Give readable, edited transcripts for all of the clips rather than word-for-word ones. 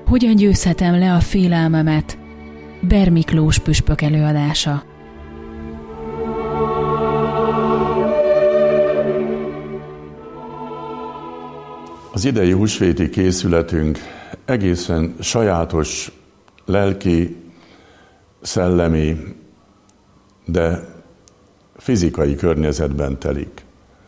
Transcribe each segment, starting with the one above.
Hogyan győzhetem le a félelmemet? Ber Miklós püspök előadása. Az idei húsvéti készületünk egészen sajátos lelki, szellemi, de fizikai környezetben telik.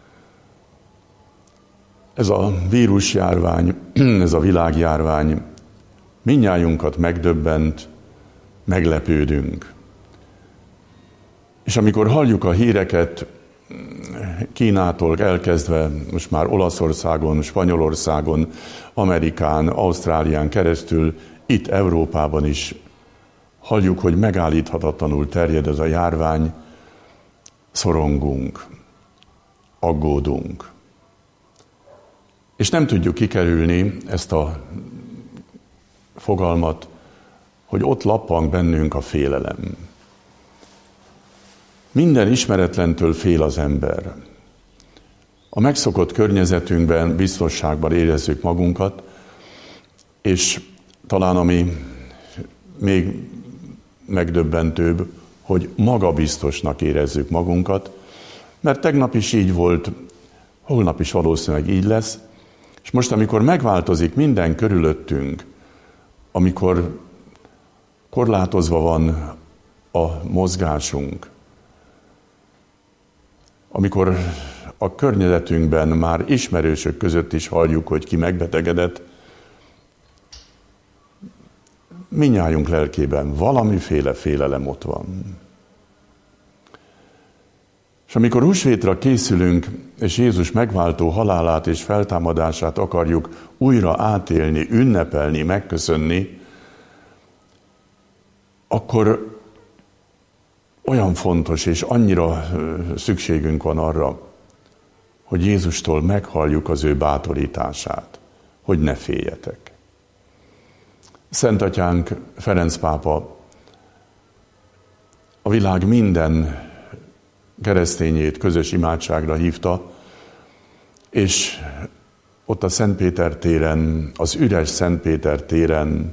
Ez a vírusjárvány, ez a világjárvány mindnyájunkat megdöbbent, meglepődünk. És amikor halljuk a híreket, Kínától elkezdve, most már Olaszországon, Spanyolországon, Amerikán, Ausztrálián keresztül, itt Európában is halljuk, hogy megállíthatatlanul terjed ez a járvány, szorongunk, aggódunk. És nem tudjuk kikerülni ezt a fogalmat, hogy ott lappang bennünk a félelem. Minden ismeretlentől fél az ember. A megszokott környezetünkben biztonságban érezzük magunkat, és talán ami még megdöbbentőbb, hogy magabiztosnak érezzük magunkat, mert tegnap is így volt, holnap is valószínűleg így lesz, és most, amikor megváltozik minden körülöttünk, amikor korlátozva van a mozgásunk, amikor a környezetünkben már ismerősök között is halljuk, hogy ki megbetegedett, mindnyájunk lelkében valamiféle félelem ott van. És amikor húsvétra készülünk, és Jézus megváltó halálát és feltámadását akarjuk újra átélni, ünnepelni, megköszönni, akkor olyan fontos és annyira szükségünk van arra, hogy Jézustól meghalljuk az ő bátorítását, hogy ne féljetek. Szent Atyánk Ferenc pápa a világ minden keresztényét közös imádságra hívta, és ott a Szent Péter téren, az üres Szent Péter téren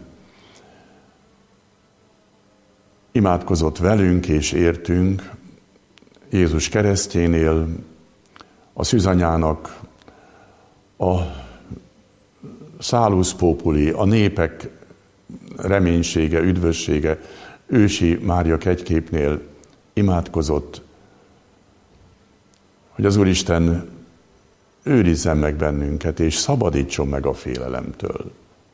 imádkozott velünk és értünk Jézus keresztjénél, a szűzanyának, a Salus Populi, a népek reménysége, üdvössége, ősi Mária kegyképnél imádkozott, hogy az Úristen őrizzen meg bennünket, és szabadítson meg a félelemtől.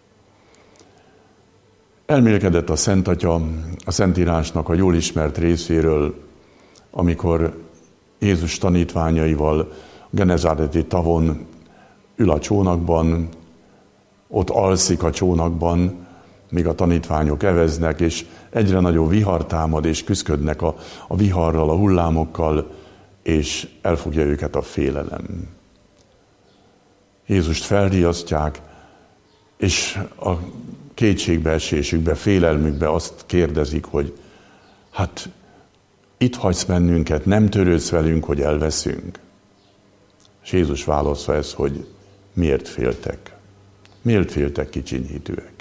Elmélkedett a Szent Atya a Szentírásnak a jól ismert részéről, amikor Jézus tanítványaival a Genezáreti tavon ül a csónakban, ott alszik a csónakban, míg a tanítványok eveznek, és egyre nagyobb vihar támad, és küszködnek a viharral, a hullámokkal, és elfogja őket a félelem. Jézust felriasztják, és a kétségbeesésükbe, félelmükbe azt kérdezik, hogy hát itt hagysz bennünket, nem törődsz velünk, hogy elveszünk. És Jézus válasza ez, hogy miért féltek? Miért féltek kicsiny hitűek?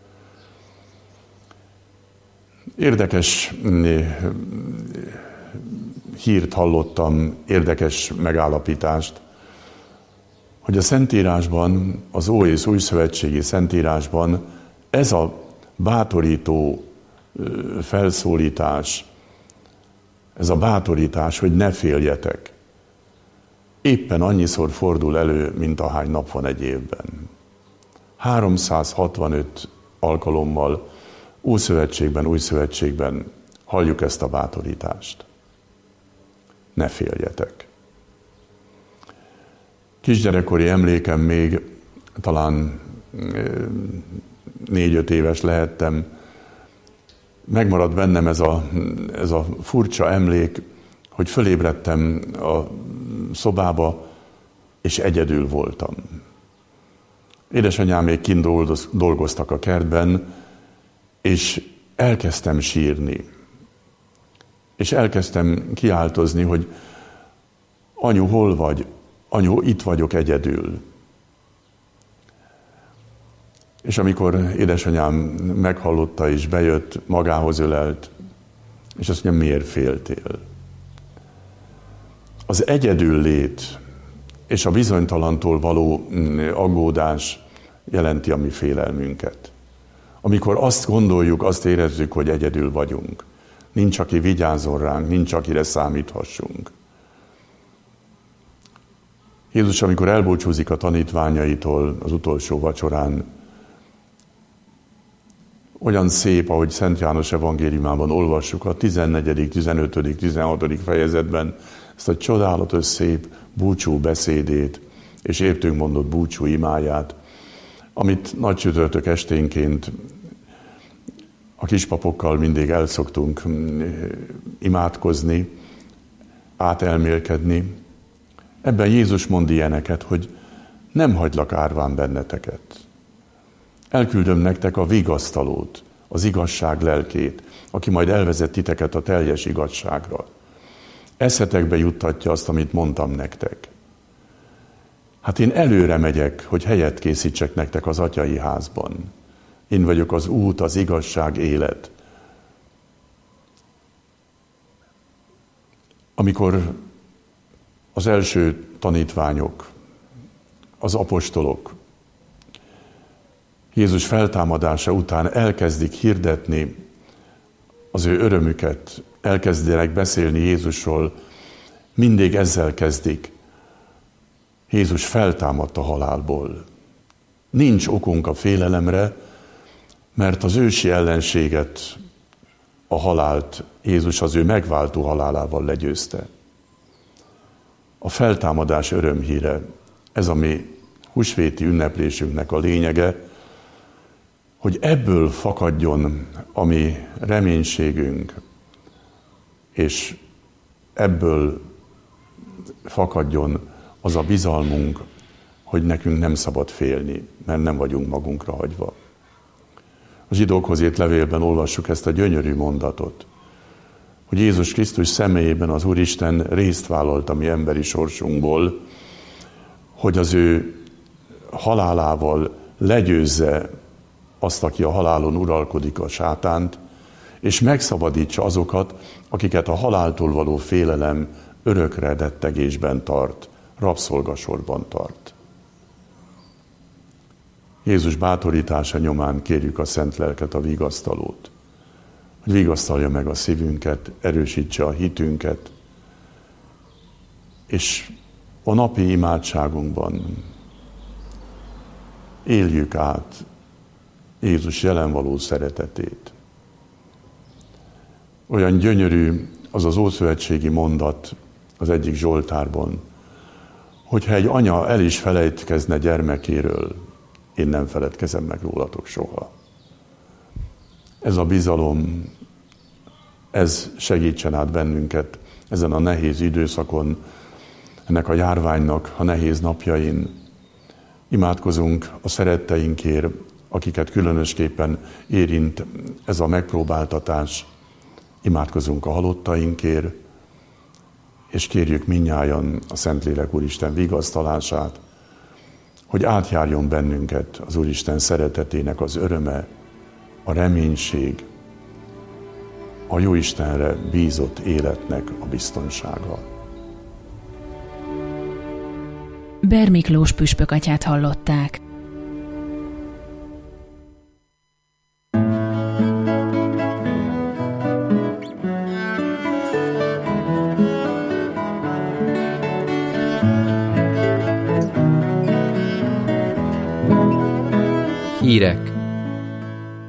Érdekes hírt hallottam, érdekes megállapítást, hogy a Szentírásban, az Óész Újszövetségi Szentírásban ez a bátorító felszólítás, ez a bátorítás, hogy ne féljetek, éppen annyiszor fordul elő, mint ahány nap van egy évben. 365 alkalommal Ószövetségben, Újszövetségben halljuk ezt a bátorítást. Ne féljetek. Kisgyerekkori emlékem még, talán 4-5 éves lehettem, megmaradt bennem ez a furcsa emlék, hogy fölébredtem a szobába, és egyedül voltam. Édesanyám még kint dolgoztak a kertben, és elkezdtem sírni. És elkezdtem kiáltozni, hogy anyu, hol vagy? Anyu, itt vagyok egyedül. És amikor édesanyám meghallotta és bejött, magához ölelt, és azt mondja, miért féltél? Az egyedül lét és a bizonytalantól való aggódás jelenti a mi félelmünket. Amikor azt gondoljuk, azt érezzük, hogy egyedül vagyunk. Nincs, aki vigyázzon ránk, nincs, akire számíthassunk. Jézus, amikor elbúcsúzik a tanítványaitól az utolsó vacsorán, olyan szép, ahogy Szent János evangéliumában olvassuk, a 14., 15., 16. fejezetben ezt a csodálatos szép búcsú beszédét, és értünk mondott búcsú imáját, amit nagy csütörtök esténként a kispapokkal mindig el szoktunk imádkozni, átelmélkedni. Ebben Jézus mond ilyeneket, hogy nem hagylak árván benneteket. Elküldöm nektek a vigasztalót, az igazság lelkét, aki majd elvezet titeket a teljes igazságra. Eszetekbe juttatja azt, amit mondtam nektek. Hát én előre megyek, hogy helyet készítsek nektek az atyai házban. Én vagyok az út, az igazság, élet. Amikor az első tanítványok, az apostolok Jézus feltámadása után elkezdik hirdetni az ő örömüket, elkezdenek beszélni Jézusról, mindig ezzel kezdik. Jézus feltámadt a halálból. Nincs okunk a félelemre, mert az ősi ellenséget, a halált Jézus az ő megváltó halálával legyőzte. A feltámadás örömhíre, ez a mi húsvéti ünneplésünknek a lényege, hogy ebből fakadjon a mi reménységünk, és ebből fakadjon az a bizalmunk, hogy nekünk nem szabad félni, mert nem vagyunk magunkra hagyva. A zsidókhoz írt levélben olvassuk ezt a gyönyörű mondatot, hogy Jézus Krisztus személyében az Úristen részt vállalt a mi emberi sorsunkból, hogy az ő halálával legyőzze azt, aki a halálon uralkodik, a sátánt, és megszabadítsa azokat, akiket a haláltól való félelem örökre rettegésben tart, rabszolgasorban tart. Jézus bátorítása nyomán kérjük a Szent Lelket, a vigasztalót, hogy vigasztalja meg a szívünket, erősítse a hitünket, és a napi imádságunkban éljük át Jézus jelenvaló szeretetét. Olyan gyönyörű az az ószövetségi mondat az egyik zsoltárban, hogyha egy anya el is felejtkezne gyermekéről, én nem feledkezem meg rólatok soha. Ez a bizalom, ez segítsen át bennünket ezen a nehéz időszakon, ennek a járványnak a nehéz napjain. Imádkozunk a szeretteinkért, akiket különösképpen érint ez a megpróbáltatás. Imádkozunk a halottainkért, és kérjük mindnyájan a Szentlélek Úristen vigasztalását, hogy átjárjon bennünket az Úristen szeretetének az öröme, a reménység, a Jóistenre bízott életnek a biztonsága. Ber Miklós püspök atyát hallották. Hírek.